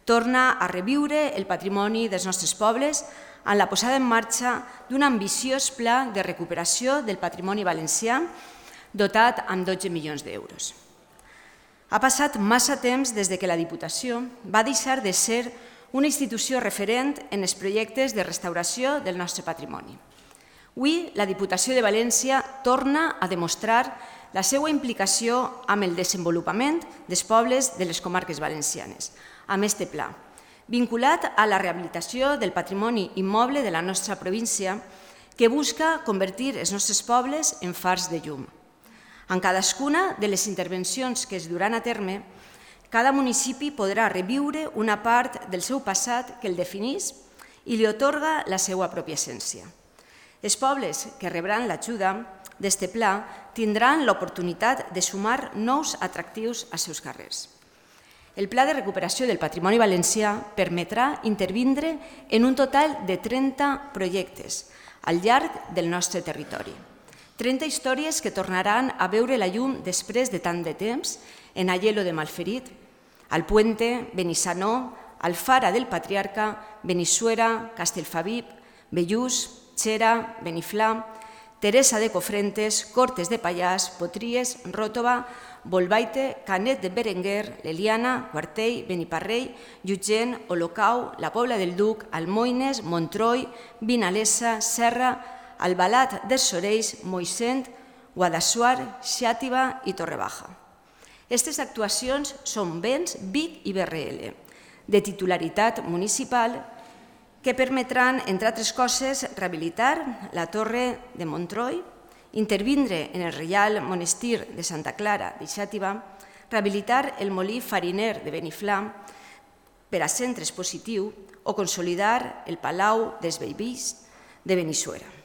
torna a reviure el patrimoni dels nostres pobles en la posada en marxa d'un ambiciós pla de recuperació del patrimoni valencià dotat amb 12 milions d'euros. Ha passat massa temps des que la Diputació va deixar de ser una institució referent en els projectes de restauració del nostre patrimoni. Avui, la Diputació de València torna a demostrar la seva implicació amb el desenvolupament dels pobles de les comarques valencianes, amb aquest pla, vinculat a la rehabilitació del patrimoni immoble de la nostra província, que busca convertir els nostres pobles en fars de llum. En cadascuna de les intervencions que es duran a terme, cada municipi podrà reviure una part del seu passat que el defineix i li atorga la seva pròpia essència. Els pobles que rebran l'ajuda d'aquest pla tindran l'oportunitat de sumar nous atractius als seus carrers. El Pla de Recuperació del Patrimoni Valencià permetrà intervindre en un total de 30 projectes al llarg del nostre territori. 30 històries que tornaran a veure la llum després de tant de temps en Aielo de Malferit, Alpuente, Benissanó, Alfara del Patriarca, Benissuera, Castellfabib, Bellús, Xera, Beniflà, Teresa de Cofrentes, Cortes de Pallars, Potries, Ròtova, Bolbaite, Canet de Berenguer, l'Eliana, Quartell, Beniparrell, Llutxent, Olocau, la Pobla del Duc, Almoines, Montroi, Vinalesa, Serra, Albalat dels Sorells, Moixent, Guadassuar, Xàtiva i Torrebaja. Aquestes actuacions són béns Vic i BRL, de titularitat municipal, que permetran, entre altres coses, rehabilitar la Torre de Montroi, intervindre en el Reial Monestir de Santa Clara de Xàtiva, rehabilitar el molí fariner de Beniflà per a centre expositiu o consolidar el Palau dels Bellvís de Benissuera.